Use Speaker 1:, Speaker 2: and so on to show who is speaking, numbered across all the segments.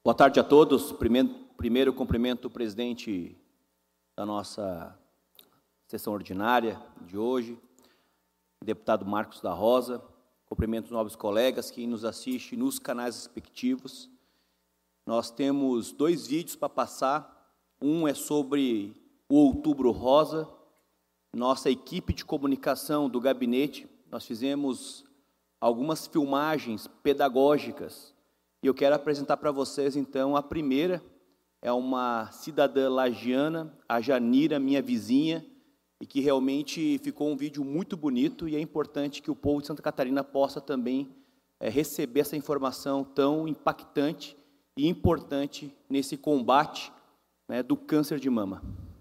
Speaker 1: Boa tarde a todos. Primeiro cumprimento o presidente da nossa sessão ordinária de hoje, deputado Marcos da Rosa. Cumprimento os nobres colegas que nos assistem nos canais respectivos. Nós temos 2 vídeos para passar. Um é sobre o Outubro Rosa. Nossa equipe de comunicação do gabinete, nós fizemos algumas filmagens pedagógicas. E eu quero apresentar para vocês, então, a primeira. É uma cidadã lagiana, a Janira, minha vizinha, e que realmente ficou um vídeo muito bonito, e é importante que o povo de Santa Catarina possa também receber essa informação tão impactante e importante nesse combate, né, do câncer de mama.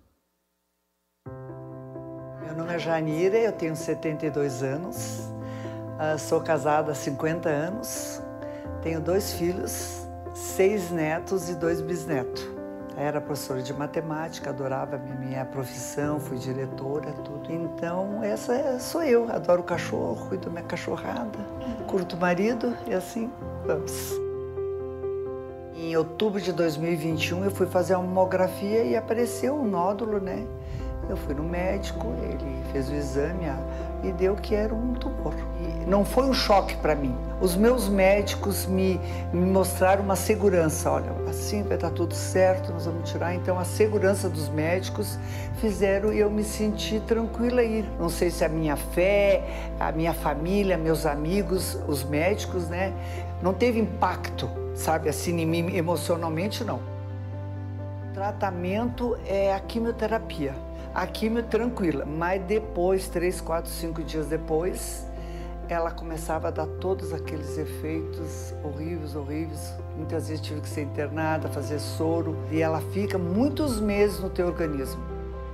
Speaker 2: Meu nome é Janira, eu tenho 72 anos, sou casada há 50 anos, tenho 2 filhos, 6 netos e 2 bisnetos. Era professora de matemática, adorava a minha profissão, fui diretora, tudo. Então, essa sou eu, adoro cachorro, cuido da minha cachorrada, curto o marido e assim vamos. Em outubro de 2021, eu fui fazer uma mamografia e apareceu um nódulo, né? Eu fui no médico, ele fez o exame e deu que era um tumor. E não foi um choque para mim. Os meus médicos me mostraram uma segurança. Olha, assim vai estar tudo certo, nós vamos tirar. Então, a segurança dos médicos fizeram eu me sentir tranquila aí. Não sei se a minha fé, a minha família, meus amigos, os médicos, né? Não teve impacto, sabe, assim, em mim emocionalmente, não. O tratamento é a quimioterapia. A quimio tranquila, mas depois, 3, 4, 5 dias depois, ela começava a dar todos aqueles efeitos horríveis. Muitas vezes tive que ser internada, fazer soro, e ela fica muitos meses no teu organismo.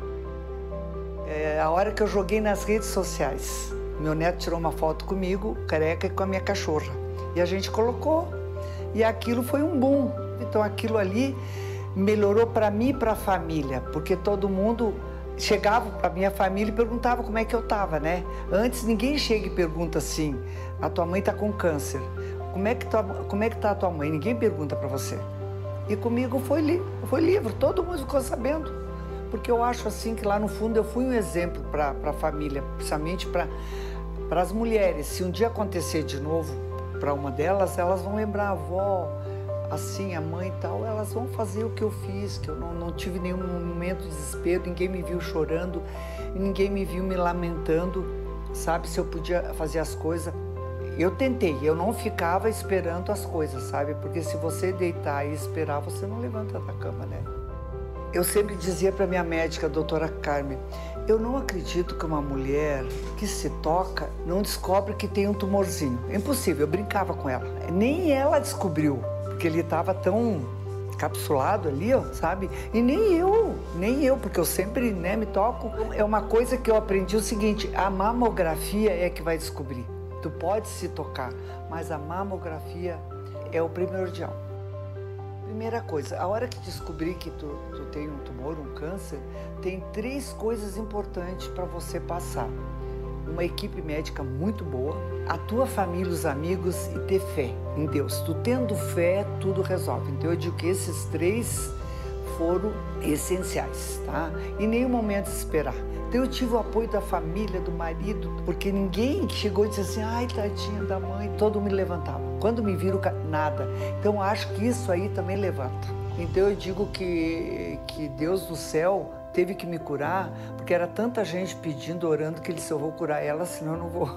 Speaker 2: A hora que eu joguei nas redes sociais, meu neto tirou uma foto comigo, careca, e com a minha cachorra. E a gente colocou, e aquilo foi um boom. Então aquilo ali melhorou para mim e para a família, porque todo mundo chegava para minha família e perguntava como é que eu estava, né? Antes ninguém chega e pergunta assim, a tua mãe está com câncer, como é que tá a tua mãe? Ninguém pergunta para você. E comigo foi livre, todo mundo ficou sabendo, porque eu acho assim que lá no fundo eu fui um exemplo para a família, principalmente para as mulheres. Se um dia acontecer de novo para uma delas, elas vão lembrar a avó, assim, a mãe e tal, elas vão fazer o que eu fiz, que eu não tive nenhum momento de desespero, ninguém me viu chorando, ninguém me viu me lamentando, sabe, se eu podia fazer as coisas. Eu tentei, eu não ficava esperando as coisas, sabe, porque se você deitar e esperar, você não levanta da cama, né? Eu sempre dizia para minha médica, a doutora Carmen, eu não acredito que uma mulher que se toca não descobre que tem um tumorzinho. É impossível, eu brincava com ela. Nem ela descobriu, porque ele estava tão encapsulado ali, ó, sabe? E nem eu, porque eu sempre, né, me toco. É uma coisa que eu aprendi o seguinte, a mamografia é que vai descobrir. Tu pode se tocar, mas a mamografia é o primordial. Primeira coisa, a hora que descobrir que tu tem um tumor, um câncer, tem 3 coisas importantes para você passar. Uma equipe médica muito boa, a tua família, os amigos e ter fé em Deus. Tu tendo fé, tudo resolve. Então eu digo que esses 3 foram essenciais, tá? Em nenhum momento esperar. Então eu tive o apoio da família, do marido, porque ninguém chegou e disse assim, ai, tadinha da mãe, todo mundo me levantava. Quando me viram, nada. Então acho que isso aí também levanta. Então eu digo que Deus do céu teve que me curar, porque era tanta gente pedindo, orando, que ele disse, eu vou curar ela, senão eu não vou.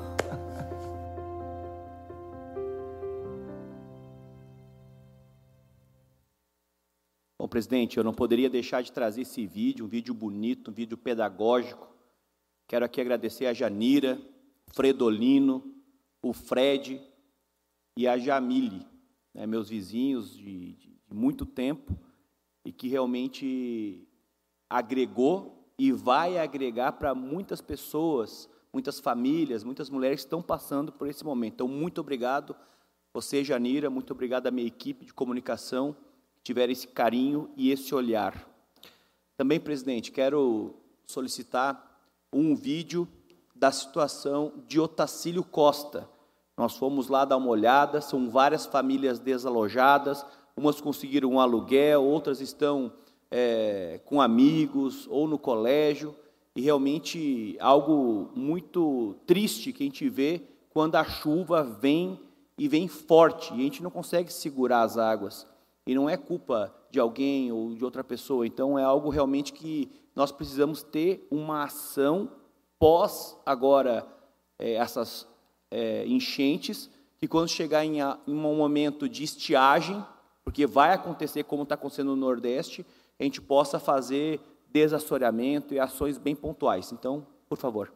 Speaker 1: Bom, presidente, eu não poderia deixar de trazer esse vídeo, um vídeo bonito, um vídeo pedagógico. Quero aqui agradecer a Janira, o Fredolino, o Fred e a Jamile, né, meus vizinhos de muito tempo, e que realmente agregou e vai agregar para muitas pessoas, muitas famílias, muitas mulheres que estão passando por esse momento. Então, muito obrigado, você, Janira, muito obrigado à minha equipe de comunicação, que tiveram esse carinho e esse olhar. Também, presidente, quero solicitar um vídeo da situação de Otacílio Costa. Nós fomos lá dar uma olhada, são várias famílias desalojadas, umas conseguiram um aluguel, outras estão com amigos ou no colégio, e realmente algo muito triste que a gente vê quando a chuva vem e vem forte, e a gente não consegue segurar as águas, e não é culpa de alguém ou de outra pessoa, então é algo realmente que nós precisamos ter uma ação pós agora essas enchentes, que quando chegar em um momento de estiagem, porque vai acontecer como está acontecendo no Nordeste, a gente possa fazer desassoreamento e ações bem pontuais. Então, por favor.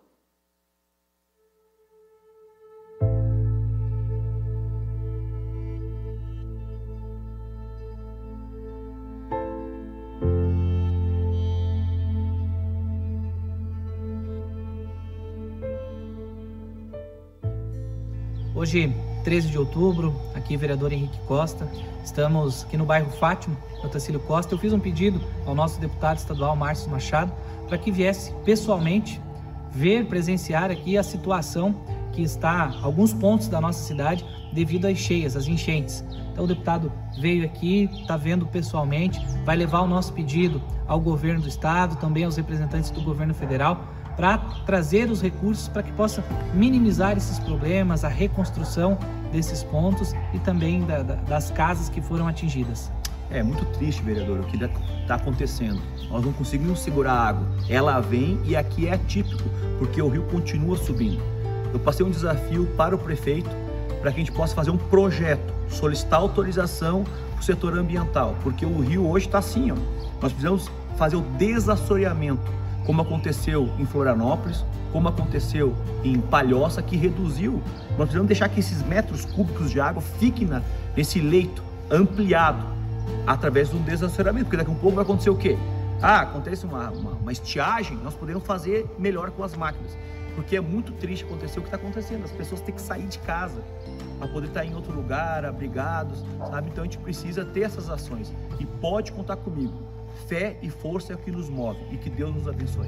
Speaker 3: Hoje, 13 de outubro, aqui vereador Henrique Costa, estamos aqui no bairro Fátima, no Otacílio Costa. Eu fiz um pedido ao nosso deputado estadual, Márcio Machado, para que viesse pessoalmente ver, presenciar aqui a situação que está em alguns pontos da nossa cidade devido às cheias, às enchentes. Então o deputado veio aqui, está vendo pessoalmente, vai levar o nosso pedido ao governo do estado, também aos representantes do governo federal, para trazer os recursos para que possa minimizar esses problemas, a reconstrução desses pontos e também das casas que foram atingidas.
Speaker 4: É muito triste, vereador, o que está acontecendo. Nós não conseguimos segurar a água. Ela vem e aqui é atípico, porque o rio continua subindo. Eu passei um desafio para o prefeito para que a gente possa fazer um projeto, solicitar autorização para o setor ambiental, porque o rio hoje está assim, ó. Nós precisamos fazer o desassoreamento, como aconteceu em Florianópolis, como aconteceu em Palhoça, que reduziu. Nós precisamos deixar que esses metros cúbicos de água fiquem nesse leito ampliado, através de um desassoreamento, porque daqui a um pouco vai acontecer o quê? Acontece uma estiagem, nós podemos fazer melhor com as máquinas, porque é muito triste acontecer o que está acontecendo, as pessoas têm que sair de casa para poder estar em outro lugar, abrigados, sabe? Então a gente precisa ter essas ações, e pode contar comigo. Fé e força é o que nos move, e que Deus nos abençoe.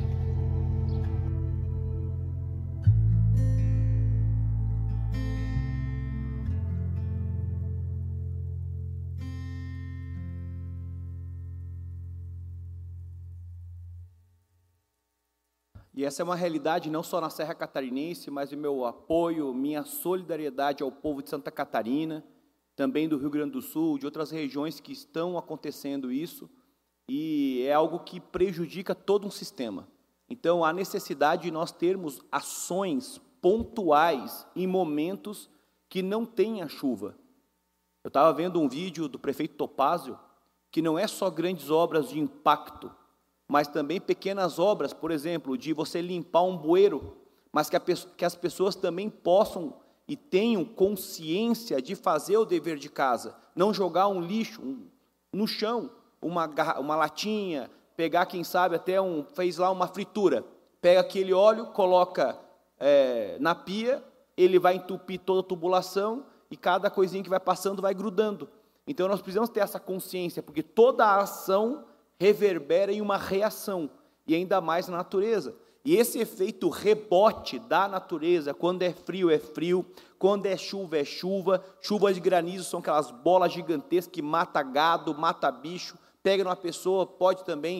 Speaker 1: E essa é uma realidade não só na Serra Catarinense, mas o meu apoio, minha solidariedade ao povo de Santa Catarina, também do Rio Grande do Sul, de outras regiões que estão acontecendo isso, e é algo que prejudica todo um sistema. Então, há necessidade de nós termos ações pontuais em momentos que não tenha chuva. Eu estava vendo um vídeo do prefeito Topázio, que não é só grandes obras de impacto, mas também pequenas obras, por exemplo, de você limpar um bueiro, mas que as pessoas também possam e tenham consciência de fazer o dever de casa, não jogar um lixo no chão, uma latinha, pegar, quem sabe, até fez lá uma fritura, pega aquele óleo, coloca na pia, ele vai entupir toda a tubulação e cada coisinha que vai passando vai grudando. Então, nós precisamos ter essa consciência, porque toda a ação reverbera em uma reação, e ainda mais na natureza. E esse efeito rebote da natureza, quando é frio, quando é chuva, chuvas de granizo são aquelas bolas gigantescas que mata gado, mata bicho, pega numa pessoa, pode também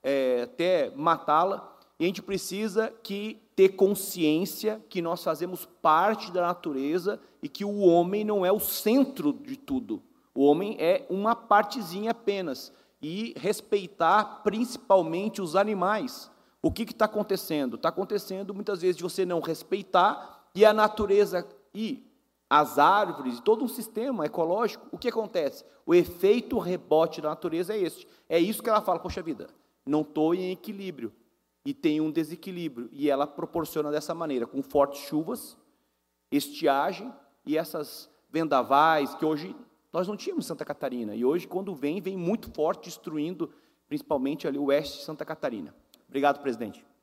Speaker 1: até matá-la, e a gente precisa ter consciência que nós fazemos parte da natureza e que o homem não é o centro de tudo, o homem é uma partezinha apenas, e respeitar principalmente os animais. O que está acontecendo? Está acontecendo muitas vezes de você não respeitar, e a natureza e as árvores, todo um sistema ecológico, o que acontece? O efeito rebote da natureza é este. É isso que ela fala, poxa vida, não estou em equilíbrio, e tem um desequilíbrio, e ela proporciona dessa maneira, com fortes chuvas, estiagem, e essas vendavais, que hoje nós não tínhamos em Santa Catarina, e hoje, quando vem muito forte, destruindo, principalmente ali o oeste de Santa Catarina. Obrigado, presidente.